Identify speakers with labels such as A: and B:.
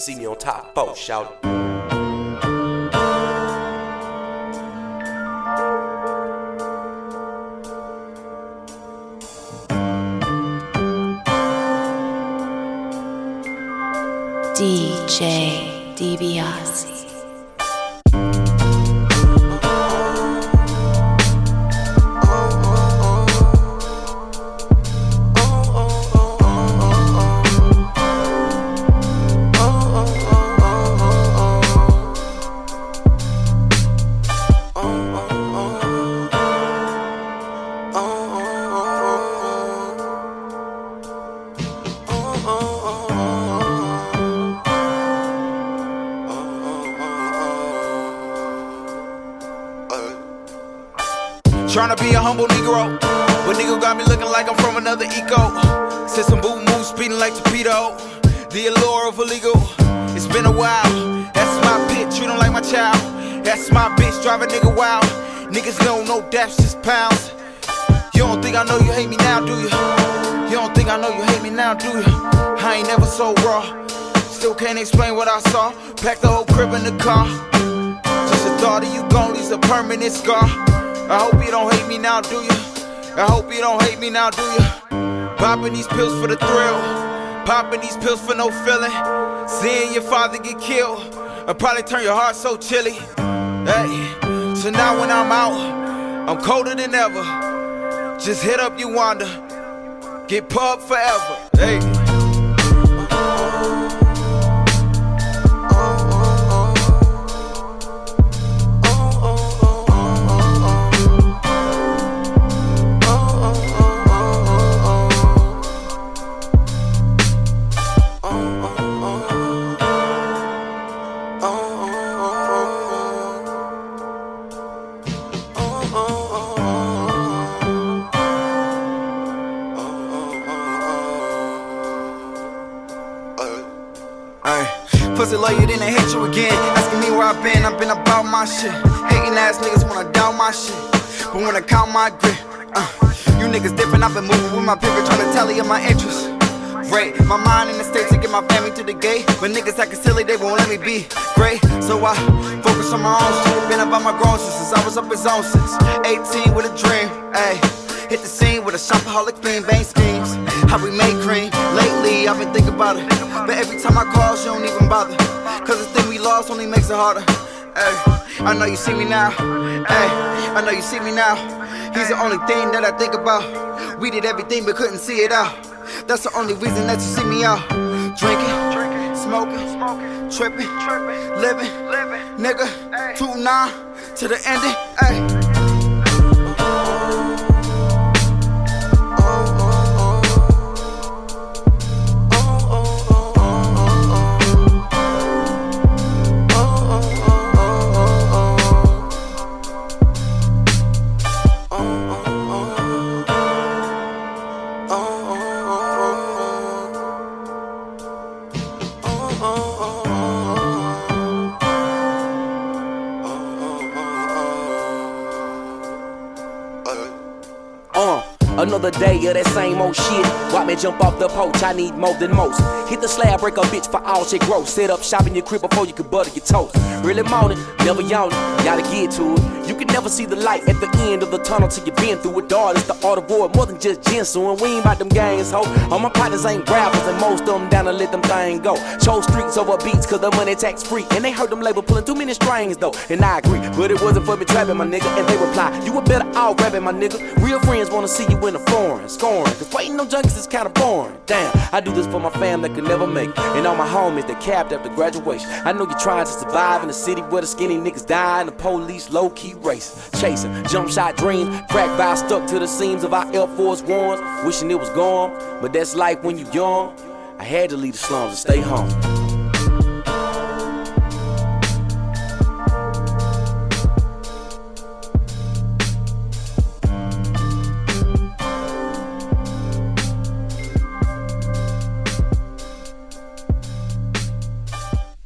A: See me on top 4, shout it.
B: DJ DiBiase.
C: Tryna be a humble Negro, but nigga got me looking like I'm from another eco. Said some boo moves speeding like torpedo. The allure of illegal. It's been a while. That's my bitch, treat him like my child. That's my bitch, drive a nigga wild. Niggas know no daps, just pounds. You don't think I know you hate me now, do you? You don't think I know you hate me now, do you? I ain't never so raw. Still can't explain what I saw. Packed the whole crib in the car. Just the thought of you gone leaves a permanent scar. I hope you don't hate me now, do you? I hope you don't hate me now, do you? Popping these pills for the thrill. Popping these pills for no feeling. Seeing your father get killed I'll probably turn your heart so chilly. Hey, so now when I'm out, I'm colder than ever. Just hit up Uwanda, get pub forever. Hey. Pussy love you, then they hate you again. Asking me where I've been about my shit. Hating ass niggas wanna down my shit, but when I count my grit, you niggas different. I've been moving with my paper, trying to tally up my interests. Right, my mind in the States to get my family to the gate, but niggas acting silly, they won't let me be great. So I focus on my own shit. Been about my grown shit since I was up in zone 6. 18 with a dream, ayy. Hit the scene with a shopaholic theme, bang schemes. How we make cream. Lately, I've been thinking about it, but every time I call, she don't even bother. Cause the thing we lost only makes it harder. Ay, I know you see me now. Ay, I know you see me now. He's the only thing that I think about. We did everything but couldn't see it out. That's the only reason that you see me out. Drinking, smoking, tripping, living, nigga, 2-9 to the ending. Ay.
A: Another day of that same old shit. Watch me jump off the porch, I need more than most. Hit the slab, break a bitch for all shit gross. Set up shop in your crib before you can butter your toast. Really morning, never yawning, gotta get to it. You can never see the light at the end of the tunnel till you been through it. Dog, it's the art of war, more than just ginseng. We ain't about them games, ho. All my partners ain't rappers, and most of them down to let them things go. Chose streets over beats, cause the money tax free. And they heard them label pulling too many strings, though. And I agree, but it wasn't for me trapping, my nigga. And they reply, you were better out rapping, my nigga. Real friends wanna see you in the foreign, scoring. Cause waiting on junkies is kinda boring. Damn, I do this for my fam that could never make it. And all my homies that capped after graduation. I know you're trying to survive in a city where the skinny niggas die and the police low-key racing. Chasing, jump shot dreams, crack vibe stuck to the seams of our Air Force Ones. Wishing it was gone, but that's life when you young. I had to leave the slums and stay home.